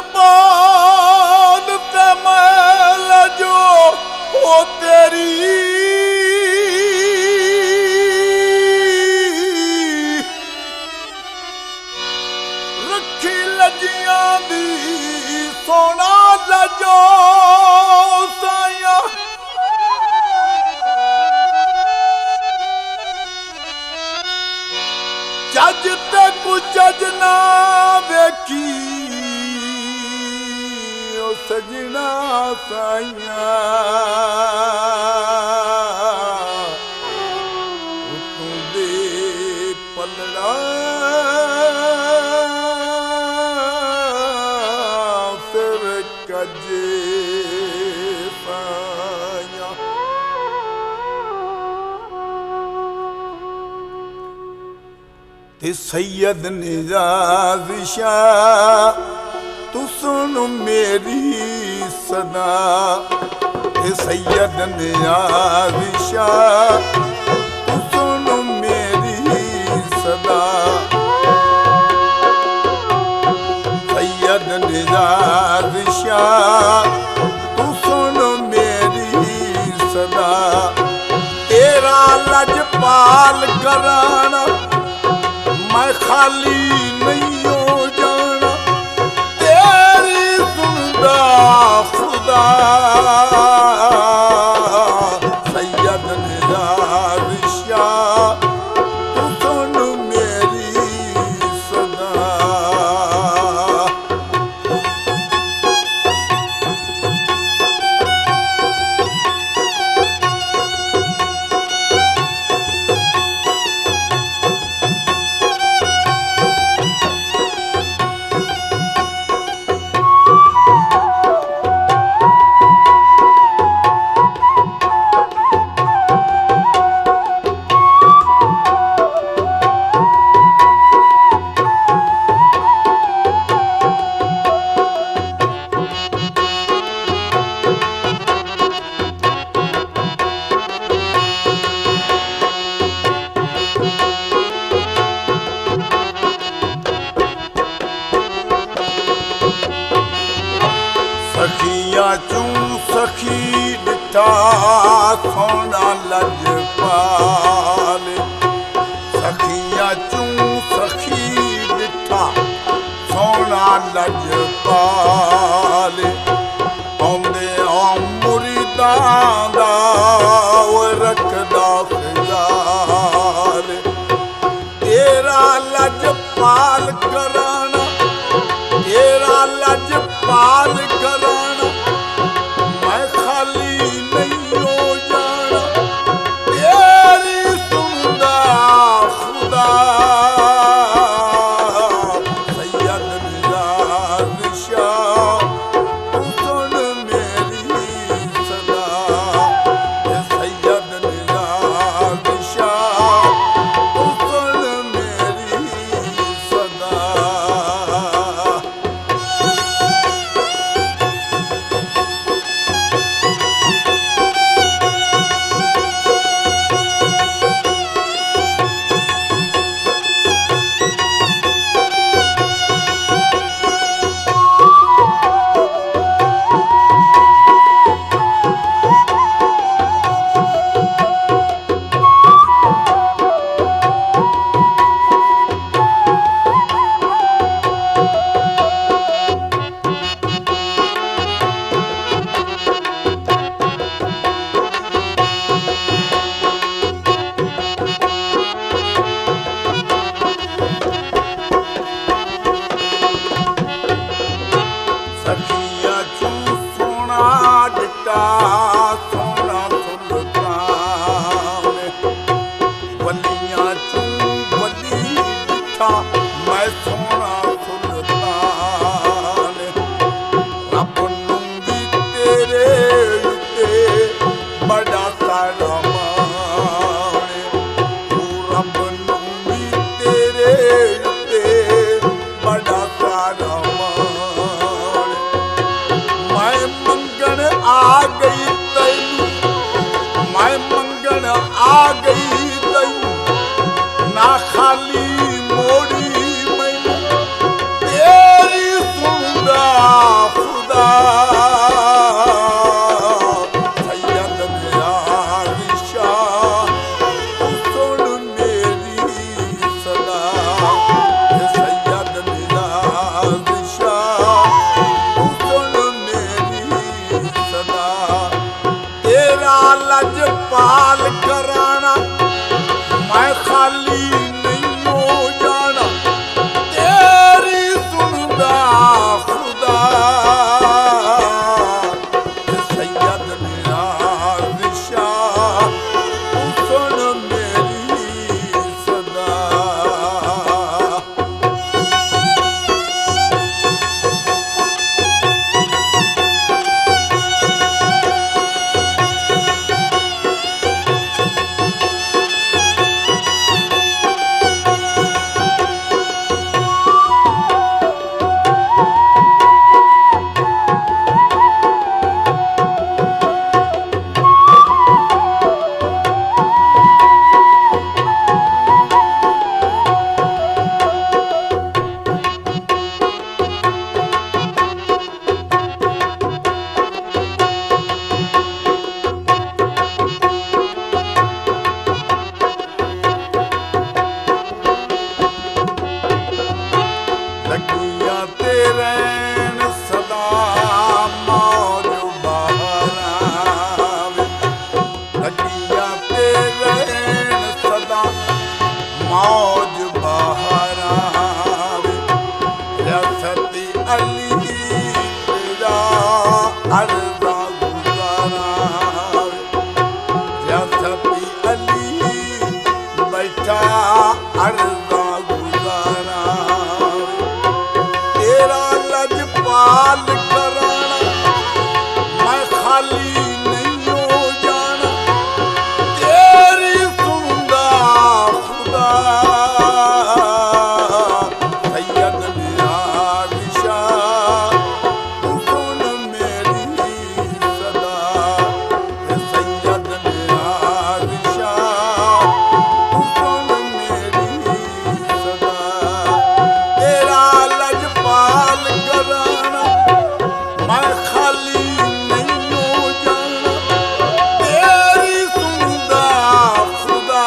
जबान ते मैल जो हो तेरी रखी लजियां दी सोना लजो साया जज ते कुछ जज ना वेखी ओ सजना साइया तू दे पलड़ा फिर कजे साइया ते सैयद निजाज शाह तू सुन मेरी सदा ते सैयद निजाज शाह तू सुन मेरी सदा सैयद निजाज शाह तू सुन मेरी सदा तेरा लजपाल कराना मैं खाली नहीं हो जाना तेरी सुनदा खुदा सैयद निजाज शाह तू सुन मेरी सदा सखिया चूं सखी डिठा सोना लजपाल सखिया चूं सखी डिठा सोना लजपाल आंदे मुरीदां दा रखदा ख्याल तेरा लजपाल कराना तेरा लजपाल कराना मैं खाली नहीं हो जाना तेरी सुनदा खुदा सैयद निजाज शाह तू सुन मेरी सदा सैयद निजाज शाह तू सुन मेरी सदा सखिया चूं सोना डिठा सोना सुल्तान वलियां चूं वली डिठा मैं सोना सुल्तान रब नूं भी तेरे उत्ते बड़ा सारा मान तू रब नूं भी तेरे उत्ते बड़ा सारा आ गई तैनू मैं मंगन आ गई तैनू ना खाली मोड़ी मैनू तेरी सुनदा लजपाल कराना मैं खाली नहीं हो जाना तेरी सुनदा खुदा सैयद नियाज़ शाह तू सुन मेरी सदा। लगिया तेरे सदा मौज बहारावे लगिया तेरे सदा मौज बहारावे रियासती अली तेरा अर्ज़ा गुज़ारावे रियासती अली बैठा अर्ज़ा गुज़ारावे तेरा लजपाल कराना मैं खाली नहीं हो जाना तेरी सुनदा खुदा सैयद नियाज़ शाह तू सुन मेरी सदा सैयद नियाज़ शाह तू सुन मेरी सदा। तेरा लजपाल कराना मैं खाली नहीं हो जाना तेरी सुनदा खुदा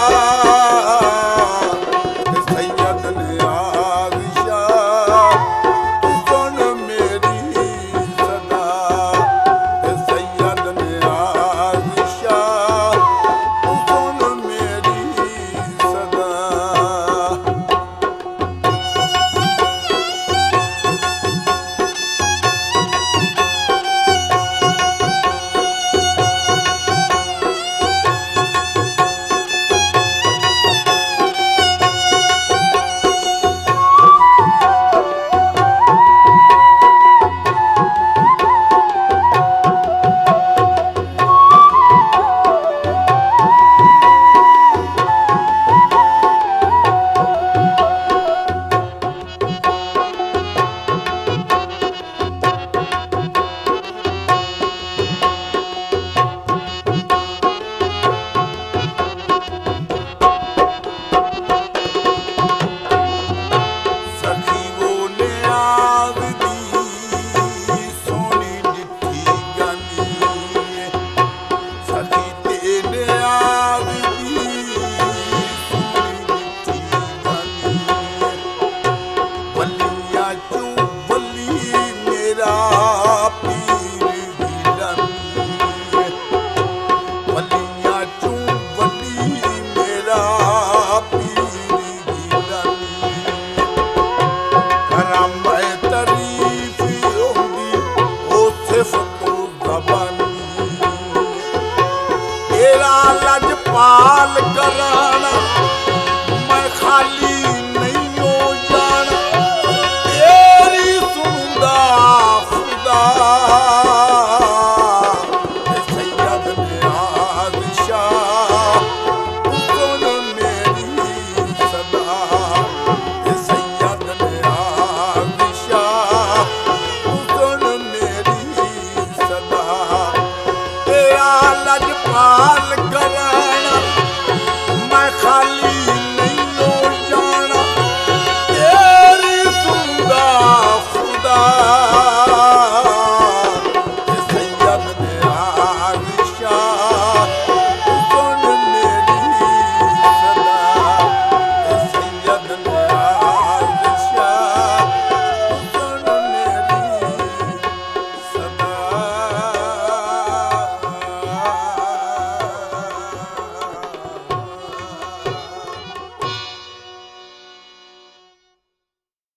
सैयद नियाज़ शाह तू सुन मेरी सदा सैयद नियाज़ शाह तू सुन मेरी सदा। सखी वो नियाज़ दी सोनी डिठी गानी सखी ते नियाज़ दी सोनी डिठी गानी वलिया चू वली मेरा पीर गिलानी वलिया चू वली मेरा पीर गिलानी करा मैं तारीफ होंदी ओ सिफ़त ज़बानी तेरा लजपाल करा